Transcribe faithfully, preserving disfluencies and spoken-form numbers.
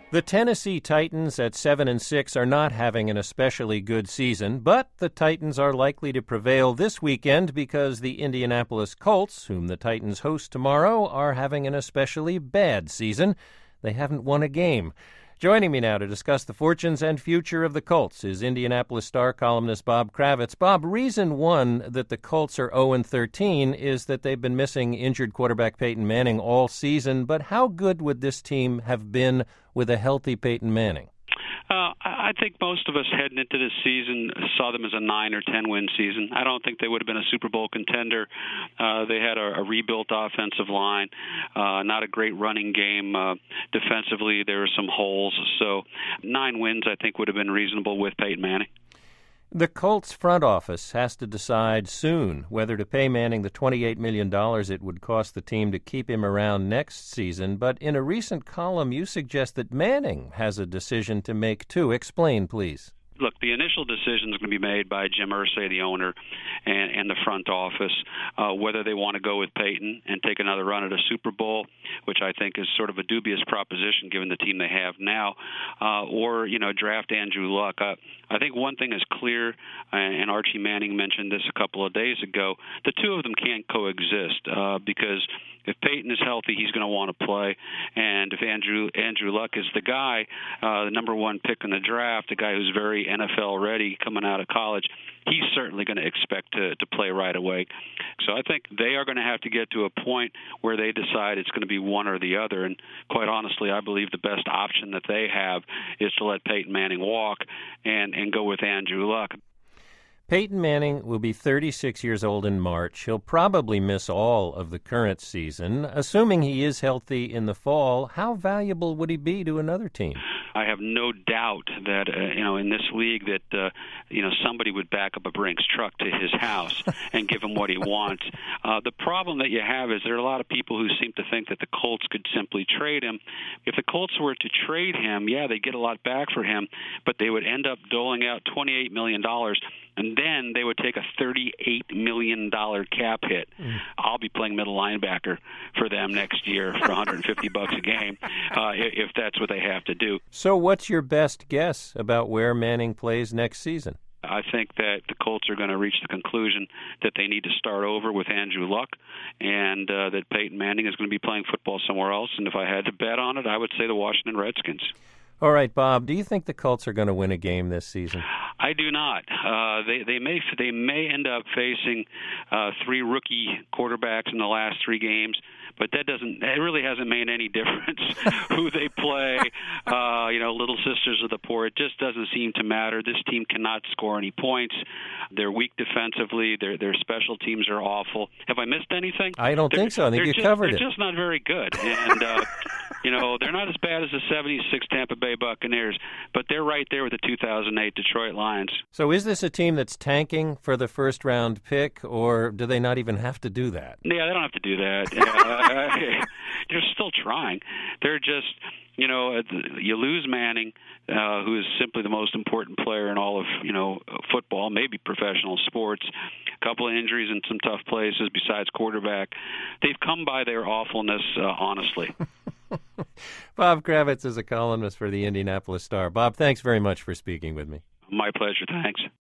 The Tennessee Titans at seven and six are not having an especially good season, but the Titans are likely to prevail this weekend because the Indianapolis Colts, whom the Titans host tomorrow, are having an especially bad season. They haven't won a game. Joining me now to discuss the fortunes and future of the Colts is Indianapolis Star columnist Bob Kravitz. Bob, reason one that the Colts are oh and thirteen is that they've been missing injured quarterback Peyton Manning all season, but how good would this team have been with a healthy Peyton Manning? Uh, I think most of us heading into this season saw them as a nine or ten win season. I don't think they would have been a Super Bowl contender. Uh, they had a, a rebuilt offensive line, uh, not a great running game. Uh, defensively, there were some holes. So nine wins, I think, would have been reasonable with Peyton Manning. The Colts front office has to decide soon whether to pay Manning the twenty-eight million dollars it would cost the team to keep him around next season. But in a recent column, you suggest that Manning has a decision to make, too. Explain, please. Look, the initial decision is going to be made by Jim Irsay, the owner, and, and the front office, uh, whether they want to go with Peyton and take another run at a Super Bowl, which I think is sort of a dubious proposition given the team they have now, uh, or, you know, draft Andrew Luck. Uh, I think one thing is clear, and Archie Manning mentioned this a couple of days ago, the two of them can't coexist uh, because if Peyton is healthy, he's going to want to play, and if Andrew Andrew Luck is the guy, uh, the number one pick in the draft, the guy who's very N F L ready coming out of college, he's certainly going to expect to, to play right away. So I think they are going to have to get to a point where they decide it's going to be one or the other. And quite honestly, I believe the best option that they have is to let Peyton Manning walk and, and go with Andrew Luck. Peyton Manning will be thirty-six years old in March. He'll probably miss all of the current season. Assuming he is healthy in the fall, how valuable would he be to another team? I have no doubt that, uh, you know, in this league that, uh, you know, somebody would back up a Brinks truck to his house and give him what he wants. Uh, the problem that you have is there are a lot of people who seem to think that the Colts could simply trade him. If the Colts were to trade him, yeah, they'd get a lot back for him, but they would end up doling out twenty-eight million dollars, and then they would take a thirty-eight million dollars cap hit. Mm. I'll be playing middle linebacker for them next year for one hundred fifty bucks a game uh, if that's what they have to do. So what's your best guess about where Manning plays next season? I think that the Colts are going to reach the conclusion that they need to start over with Andrew Luck and uh, that Peyton Manning is going to be playing football somewhere else. And if I had to bet on it, I would say the Washington Redskins. All right, Bob, do you think the Colts are going to win a game this season? I do not. Uh, they they may they may end up facing uh, three rookie quarterbacks in the last three games, but that doesn't. It really hasn't made any difference who they play. Uh, you know, little sisters of the poor. It just doesn't seem to matter. This team cannot score any points. They're weak defensively. Their their special teams are awful. Have I missed anything? I don't they're, think so. I think you just, covered they're it. They're just not very good, and uh, you know they're not as bad as the seventy-six Tampa Bay Buccaneers, but they're right there with the two thousand eight Detroit Lions. So is this a team that's tanking for the first round pick, or do they not even have to do that? Yeah, they don't have to do that. uh, they're still trying. They're just, you know, you lose Manning, uh, who is simply the most important player in all of, you know, football, maybe professional sports. A couple of injuries in some tough places besides quarterback. They've come by their awfulness, uh, honestly. Bob Kravitz is a columnist for the Indianapolis Star. Bob, thanks very much for speaking with me. My pleasure. Thanks.